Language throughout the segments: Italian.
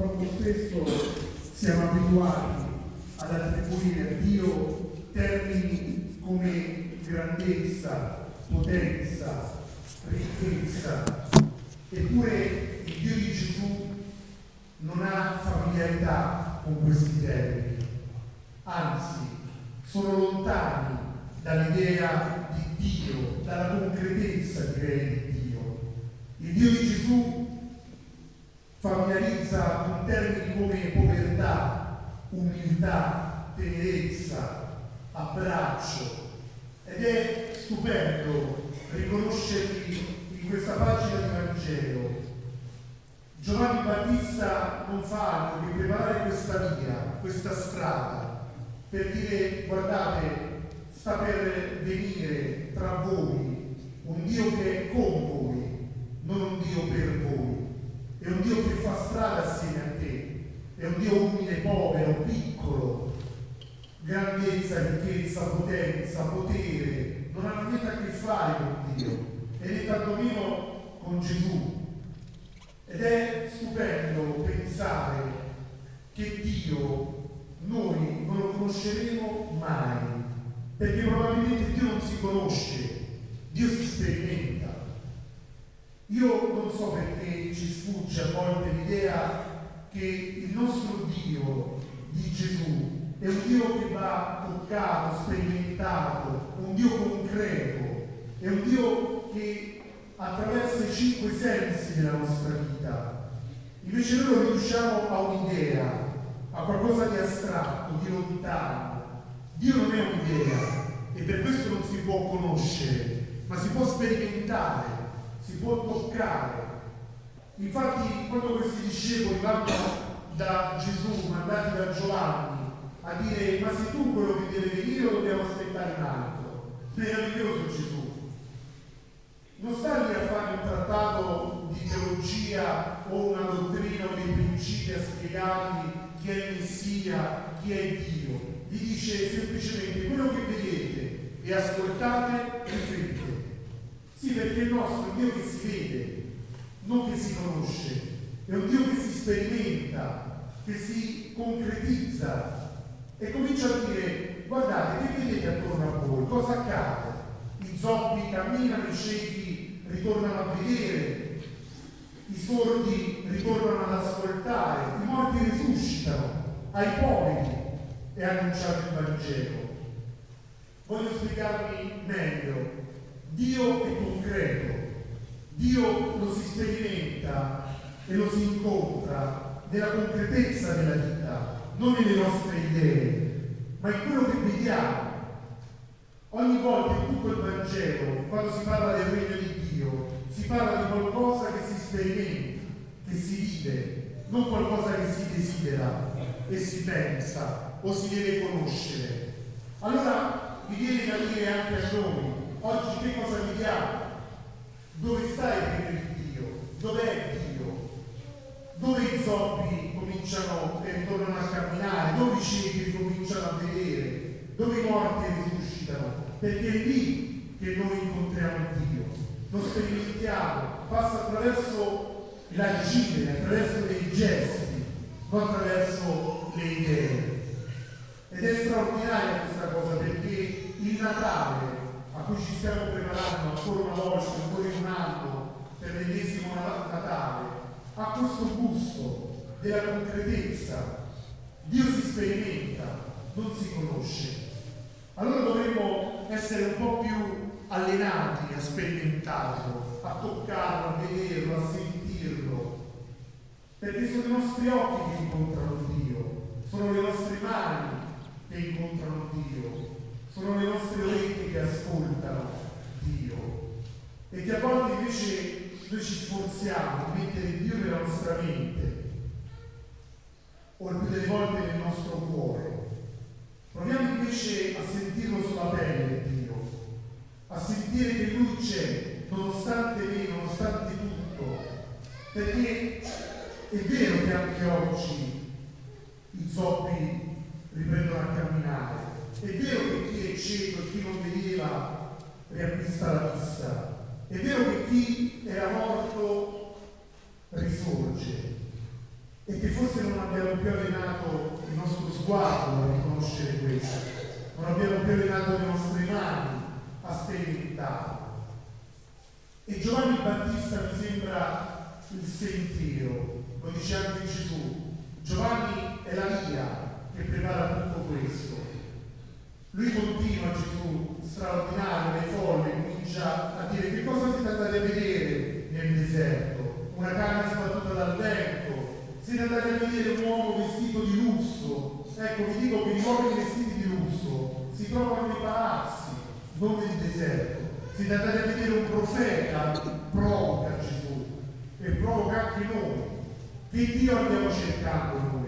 Troppo spesso siamo abituati ad attribuire a Dio termini come grandezza, potenza, ricchezza, eppure il Dio di Gesù non ha familiarità con questi termini, anzi sono lontani dall'idea di Dio, dalla concretezza direi di Dio. Il Dio di Gesù familiarizza con termini come povertà, umiltà, tenerezza, abbraccio, ed è stupendo riconoscerli in questa pagina di Vangelo. Giovanni Battista non fa altro che preparare questa via, questa strada, per dire: guardate, sta per venire tra voi un Dio che è con voi, non un Dio per voi. È un Dio che fa strada assieme a te, è un Dio umile, povero, piccolo, grandezza, ricchezza, potenza, potere, non hanno niente a che fare con Dio, e né tantomeno con Gesù. Ed è stupendo pensare che Dio noi non lo conosceremo mai, perché probabilmente Dio non si conosce, Dio si sperimenta. Io non so perché ci sfugge a volte l'idea che il nostro Dio di Gesù è un Dio che va toccato, sperimentato, un Dio concreto, è un Dio che attraversa i 5 sensi della nostra vita. Invece noi lo riduciamo a un'idea, a qualcosa di astratto, di lontano. Dio non è un'idea e per questo non si può conoscere, ma si può sperimentare, si può toccare. Infatti, quando questi discepoli vanno da Gesù, mandati da Giovanni, a dire: ma sei tu quello che deve venire o dobbiamo aspettare un altro? Meraviglioso Gesù. Non sta lì a fare un trattato di teologia o una dottrina o dei principi a spiegargli chi è il Messia, chi è Dio. Gli dice semplicemente: quello che vedete e ascoltate, riflettete. Sì, perché il nostro è un Dio che si vede, non che si conosce, è un Dio che si sperimenta, che si concretizza e comincia a dire: guardate, che vedete attorno a voi? Cosa accade? I zoppi camminano, i ciechi ritornano a vedere, i sordi ritornano ad ascoltare, i morti risuscitano, ai poveri è annunciato il Vangelo. Voglio spiegarmi meglio. Dio è concreto, Dio lo si sperimenta e lo si incontra nella concretezza della vita, non nelle nostre idee, ma in quello che vediamo. Ogni volta in tutto il Vangelo, quando si parla del regno di Dio, si parla di qualcosa che si sperimenta, che si vive, non qualcosa che si desidera e si pensa o si deve conoscere. Allora mi viene da dire anche a noi: oggi che cosa vediamo? Dove sta il regno di Dio? Dov'è Dio? Dove i zoppi cominciano e tornano a camminare? Dove i ciechi cominciano a vedere? Dove i morti risuscitano? Perché è lì che noi incontriamo Dio. Lo sperimentiamo, passa attraverso l'agire, attraverso dei gesti, non attraverso le idee. Ed è straordinaria questa cosa, perché il Natale, a cui ci stiamo preparando ancora una volta, ancora in un anno, per l'ennesimo Natale, ha questo gusto della concretezza. Dio si sperimenta, non si conosce. Allora dovremmo essere un po' più allenati a sperimentarlo, a toccarlo, a vederlo, a sentirlo, perché sono i nostri occhi che incontrano Dio, sono le nostre mani che incontrano Dio, sono le nostre orecchie che ascoltano Dio, e che a volte invece noi ci sforziamo di mettere Dio nella nostra mente, o il più delle volte nel nostro cuore. Proviamo invece a sentirlo sulla pelle Dio, a sentire che Lui c'è, nonostante me, nonostante tutto, perché è vero che anche oggi i zoppi riprendono a camminare, è vero che chi è cieco e chi non vedeva riacquista la vista, è vero che chi era morto risorge, e che forse abbiamo più allenato il nostro sguardo a riconoscere questo, non abbiamo più allenato le nostre mani a sperimentarlo. E Giovanni Battista mi sembra il sentiero, lo dice anche Gesù. Giovanni è la via che prepara tutto questo. Lui continua, Gesù, straordinario, le folle, comincia a dire: che cosa siete andati a vedere nel deserto? Una canna sbattuta dal vento? Siete andati a vedere un uomo vestito di lusso? Ecco, vi dico che gli uomini vestiti di lusso si trovano nei palazzi, non nel deserto. Siete andati a vedere un profeta? Provoca Gesù e provoca anche noi. Che Dio andiamo cercando noi?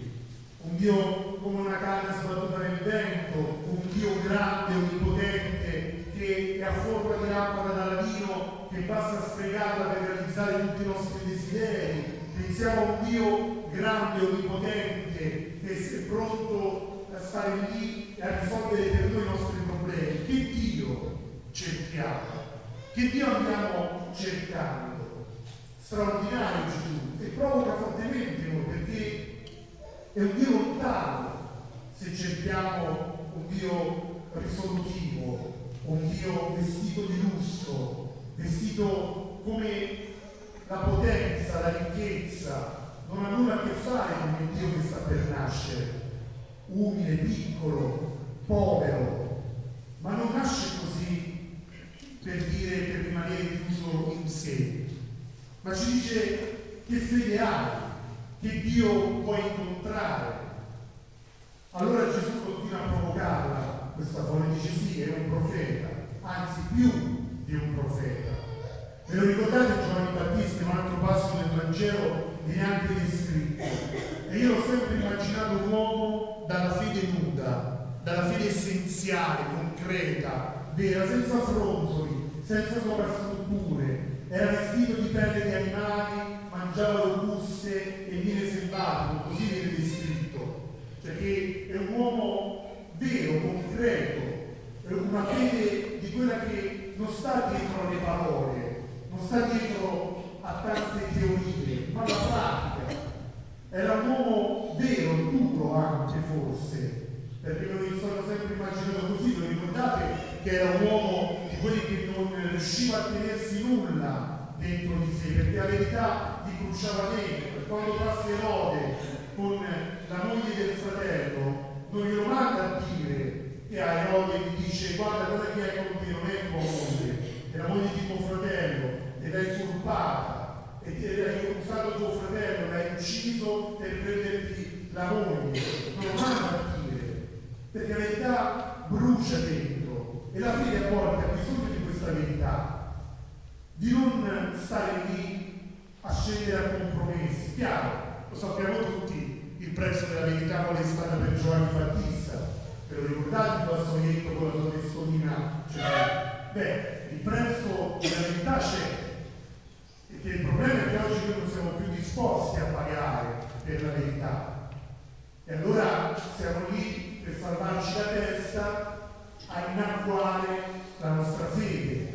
Un Dio come una canna sbattuta nel vento, un Dio grande, onnipotente, che è a forma di lampada da ladino, che basta sfregarla per realizzare tutti i nostri desideri. Pensiamo a un Dio grande, onnipotente, che è pronto a stare lì e a risolvere per noi i nostri problemi. Che Dio cerchiamo? Che Dio andiamo cercando? Straordinario Gesù, e provoca fortemente noi, perché è un Dio lontano se cerchiamo un Dio risolutivo, un Dio vestito di lusso, vestito come la potenza, la ricchezza. Non ha nulla a che fare con il Dio che sta per nascere, umile, piccolo, povero, ma non nasce così per dire, per rimanere chiuso in sé, ma ci dice che fede hai, che Dio vuoi incontrare. Allora Gesù continua a provocarla, questa folle, dice: sì, è un profeta, anzi più di un profeta. Ve lo ricordate Giovanni Battista, in un altro passo del Vangelo viene anche descritto, e io l'ho sempre immaginato un uomo dalla fede nuda, dalla fede essenziale, concreta, vera, senza fronzoli, senza sovrastrutture. Era vestito di pelle di animali, mangiava locuste e miele selvatiche, così viene descritto. Cioè che è un uomo vero, concreto, è una fede di quella che non sta dietro alle parole, non sta dietro a tante teorie, ma alla pratica. Era un uomo vero, duro anche forse, perché me lo sono sempre immaginato così. Lo ricordate che era un uomo di quelli che non riusciva a tenersi nulla dentro di sé, perché la verità gli cruciava dentro, e quando passa Erode con la moglie del fratello non glielo manda a dire, e a Erode gli dice: guarda, quello che hai con te non è tua moglie, è la moglie di tuo fratello, e l'hai usurpata, e hai usato tuo fratello, l'hai ucciso per prenderti la moglie. Non lo manda a dire, perché la verità brucia dentro, e la fede a volte ha bisogno di questa verità, di non stare lì a scendere a compromessi. Chiaro, lo sappiamo tutti, il prezzo della verità qual è stato per Giovanni Battista. Ve lo ricordate il vassoietto con la sua testolina? Beh, il prezzo della verità c'è, e che il problema è che oggi noi non siamo più disposti a pagare per la verità. E allora siamo lì per salvarci la testa, a innacquare la nostra fede,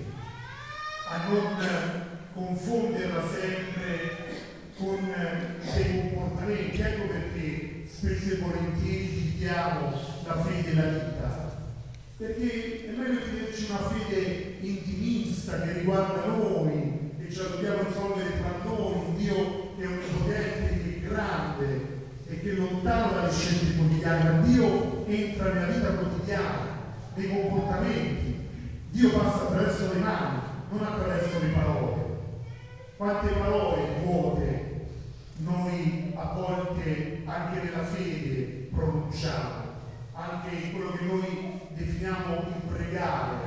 a non confonderla sempre con dei comportamenti. Ecco perché spesso e volentieri dividiamo la fede e la vita, perché è meglio tenerci una fede intimista che riguarda noi, e ce la dobbiamo risolvere tra noi, un Dio che è onnipotente, che è grande e che è lontano dalle scelte quotidiane, ma Dio entra nella vita quotidiana, nei comportamenti. Dio passa attraverso le mani, non attraverso le parole. Quante parole vuote noi a volte anche nella fede pronunciamo, anche in quello che noi definiamo il pregare,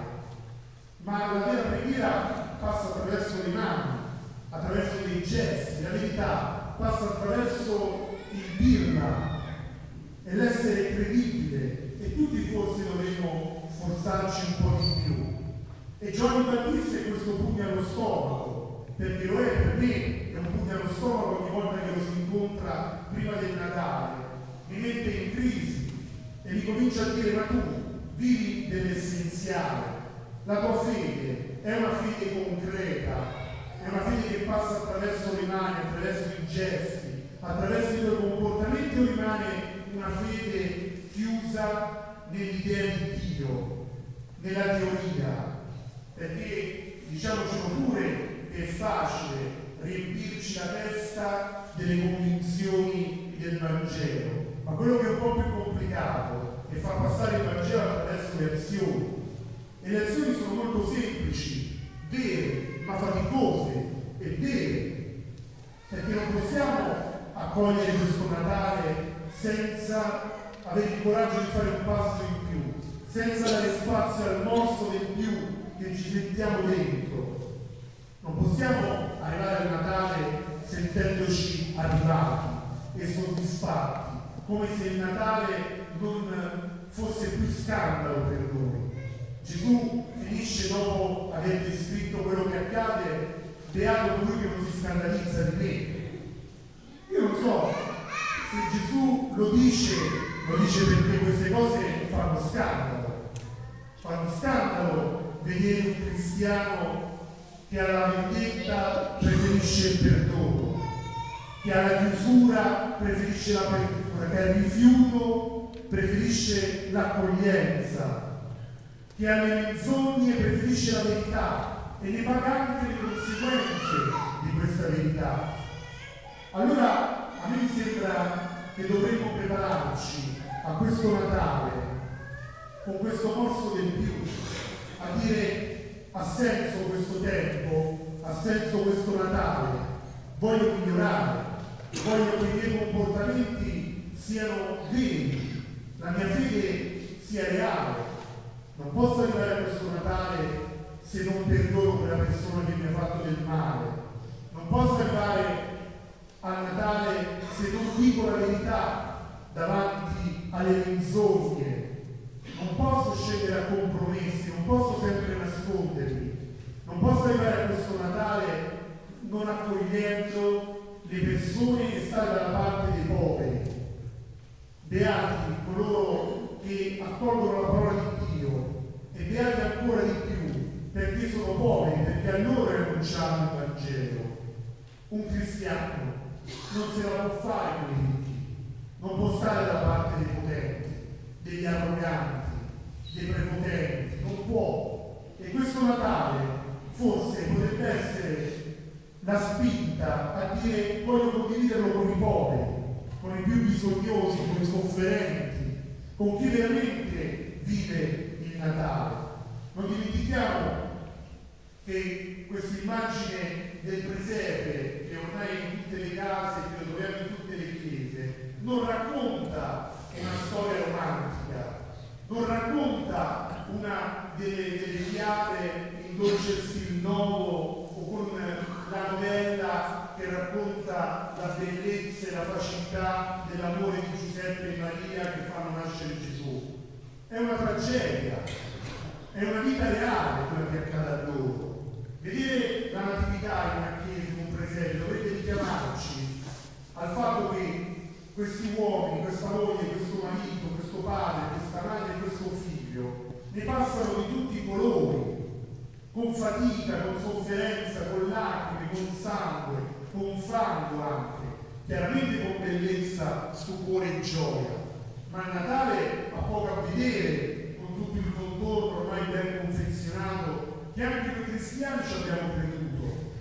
ma la vera preghiera passa attraverso le mani, attraverso dei gesti. La verità passa attraverso il dirla e l'essere credibile, e tutti forse dovremmo sforzarci un po' di più. E Giovanni Battista è questo pugno allo stomaco, perché lo è per me, è un pugno allo stomaco ogni volta che lo si incontra prima del Natale, mi mette in crisi e mi comincia a dire: ma tu vivi dell'essenziale, la tua fede è una fede concreta, è una fede che passa attraverso le mani, attraverso i gesti, attraverso i tuoi comportamenti, o rimane una fede chiusa nell'idea di Dio, nella teoria? Perché diciamocelo pure che è facile riempirci la testa delle convinzioni del Vangelo, ma quello che è un po' più complicato è far passare il Vangelo attraverso le azioni. E le azioni sono molto semplici, vere, ma faticose e vere, perché non possiamo accogliere questo Natale senza avere il coraggio di fare un passo in più, senza dare spazio al morso del più che ci sentiamo dentro. Non possiamo arrivare al Natale sentendoci arrivati e soddisfatti, come se il Natale non fosse più scandalo per noi. Gesù finisce, dopo aver descritto quello che accade: beato colui che non si scandalizza di me. Io non so se Gesù lo dice perché queste cose fanno scandalo. Fanno scandalo vedere un cristiano che alla vendetta preferisce il perdono, che alla chiusura preferisce l'apertura, che al rifiuto preferisce l'accoglienza, che alle menzogne preferisce la verità e ne paga anche le conseguenze di questa verità. Allora a me sembra che dovremmo prepararci a questo Natale con questo morso del più, a dire: ha senso questo tempo, ha senso questo Natale, voglio migliorare, voglio che i miei comportamenti siano veri, la mia fede sia reale. Non posso arrivare a questo Natale se non perdono quella persona che mi ha fatto del male. Non posso arrivare a Natale se non dico la verità davanti alle menzogne. Non posso scendere a compromessi, non posso sempre nascondermi. Non posso arrivare a questo Natale non accogliendo le persone e stare dalla parte dei poveri. Beati coloro che accolgono la parola di Dio, e beati ancora di più perché sono poveri, perché a loro è annunciato il Vangelo. Un cristiano non se la può fare con i ricchi, non può stare dalla parte dei potenti, degli arroganti, dei prepotenti, non può. E questo Natale forse potrebbe essere la spinta a dire: voglio condividerlo con i poveri, con i più bisognosi, con i sofferenti, con chi veramente vive il Natale. Non dimentichiamo che questa immagine del presepe, che ormai è in tutte le case, che lo troviamo in tutte le chiese, non racconta una storia romantica, non racconta una delle fiabe in dolce stil nuovo o con la novella che racconta la bellezza e la facilità dell'amore di Giuseppe e Maria che fanno nascere Gesù. È una tragedia, è una vita reale quella che accade a loro. Vedere la natività in una chiesa, in un presepe, dovrebbe richiamarci al fatto che questi uomini, questa moglie, questo marito, questo padre, questa madre e questo figlio ne passano di tutti i colori, con fatica, con sofferenza, con lacrime, con sangue, con fango anche, chiaramente con bellezza, stupore e gioia. Ma il Natale ha poco a vedere con tutto il contorno ormai ben confezionato che anche noi cristiani ci abbiamo creduto.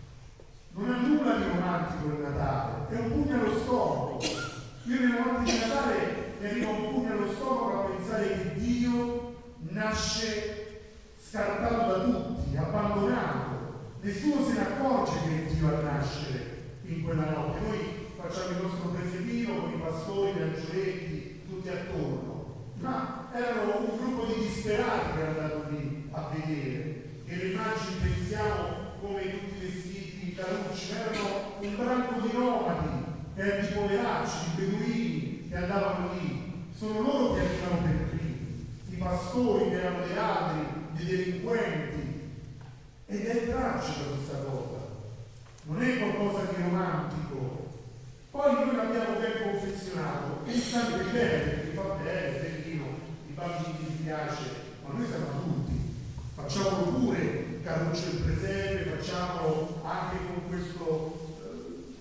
Non ha nulla di romantico il Natale, è un pugno allo stomaco. Io nella notte di Natale mi arriva un pugno allo stomaco a pensare che Dio nasce scartato da tutti, abbandonato. Nessuno se ne accorge che è Dio a nascere in quella notte. Noi facciamo il nostro presepino con i pastori, gli angioletti, tutti attorno. Ma erano un gruppo di disperati che erano andati lì a vedere. E le immagini pensiamo come tutti vestiti carucci, erano un branco di nomadi, di poveracci, di beduini che andavano lì. Sono loro che arrivano per primi, i pastori che erano dei ladri, dei delinquenti. Ed è tragica questa cosa, non è qualcosa di romantico. Poi noi l'abbiamo ben confezionato e sta anche bene, perché fa bene, bellino, i bambini gli piace, ma noi siamo adulti. Facciamolo pure, caruccio il presepe, facciamolo anche con questo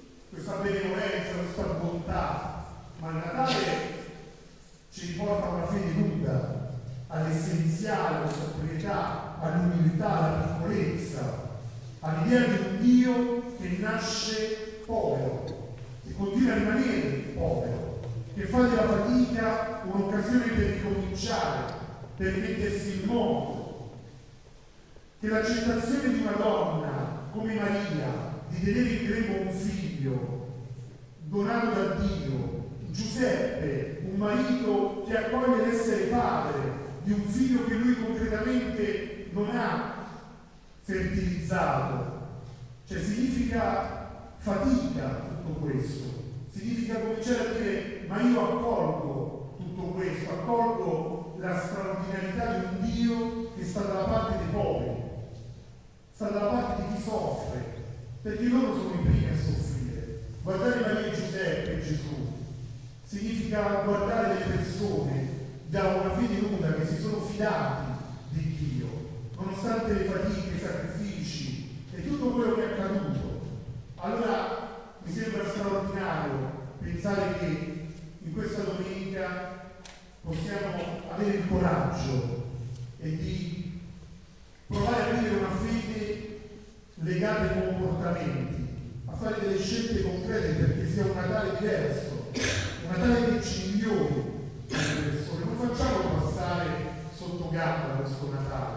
questa benevolenza, questa bontà, ma il Natale ci riporta a una fede nuda, all'essenziale, alla sobrietà, all'umiltà, alla piccolezza, all'idea di un Dio che nasce povero e continua a rimanere povero, che fa della fatica un'occasione per ricominciare, per mettersi in moto, che l'accettazione di una donna come Maria, di tenere in grembo un figlio donato da Dio, Giuseppe, un marito che accoglie l'essere padre di un figlio che lui concretamente non ha fertilizzato, cioè significa fatica tutto questo, significa cominciare a dire ma io accolgo tutto questo, accolgo la straordinarietà di un Dio che sta dalla parte dei poveri, sta dalla parte di chi soffre, perché loro sono i primi a soffrire. Guardare Maria e Giuseppe e Gesù significa guardare le persone da una fede nuda che si sono fidati di Dio, nonostante le fatiche, i sacrifici e tutto quello che è accaduto. Allora mi sembra straordinario pensare che in questa domenica possiamo avere il coraggio e di provare a vivere una fede legata ai comportamenti, a fare delle scelte concrete perché sia un Natale diverso, un Natale che ci migliori le persone. Non facciamolo passare sotto gamba questo Natale.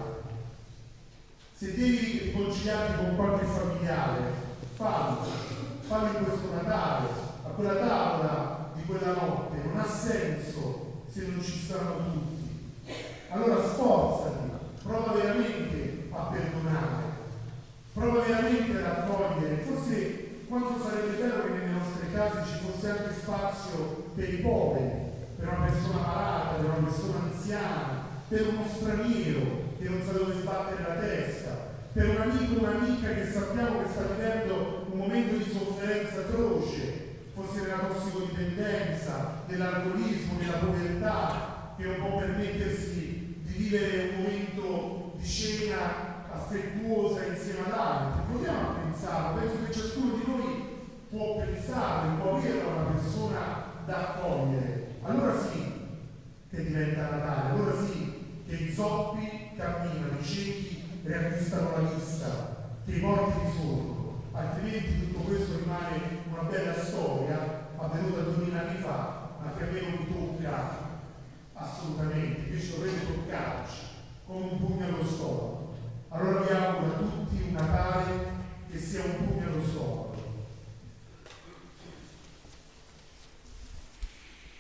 Se devi riconciliarti con qualche familiare, fallo in questo Natale, a quella tavola di quella notte. Non ha senso se non ci stanno tutti. Allora sforzati, prova veramente a perdonare, prova veramente ad accogliere. Forse quanto sarebbe bello che nelle nostre case ci fosse anche spazio per i poveri, per una persona malata, per una persona anziana, per uno straniero che non sa dove sbattere la testa, per un amico o un'amica che sappiamo che sta vivendo un momento di sofferenza atroce, forse della tossicodipendenza, dell'alcolismo, della povertà, che non può permettersi di vivere un momento di cena affettuosa insieme ad altri. Proviamo a pensare, penso che ciascuno di noi può pensare, può avere una persona da accogliere. Allora sì che diventa Natale, allora sì che i zoppi camminano, i ciechi riacquistano la vista, che i morti risorgono, altrimenti tutto questo rimane una bella storia avvenuta 2000 anni fa, ma che a me non mi tocca assolutamente, invece dovrebbe toccarci come un pugno allo stomaco.